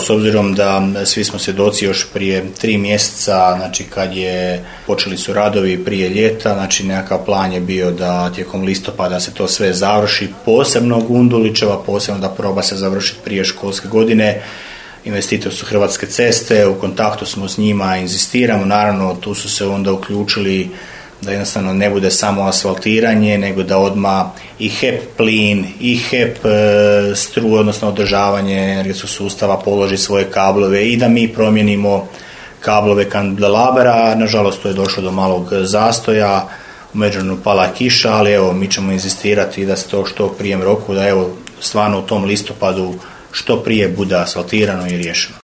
s obzirom da svi smo svjedoci još prije 3 mjeseca, znači kad je počeli su radovi prije ljeta, znači nekakav plan je bio da tijekom listopada se to sve završi, posebno Gundulićeva, posebno da proba se završiti prije školske godine. Investitor su Hrvatske ceste, u kontaktu smo s njima, inzistiramo, naravno tu su se onda uključili da jednostavno ne bude samo asfaltiranje, nego da odmah i HEP plin, i HEP struju, odnosno održavanje energetskog sustava, položi svoje kablove i da mi promijenimo kablove kandelabera. Nažalost, to je došlo do malog zastoja, u međuvremenu pala kiša, ali evo, mi ćemo inzistirati da se to što prijem roku, da evo, stvarno u tom listopadu što prije bude asfaltirano i riješeno.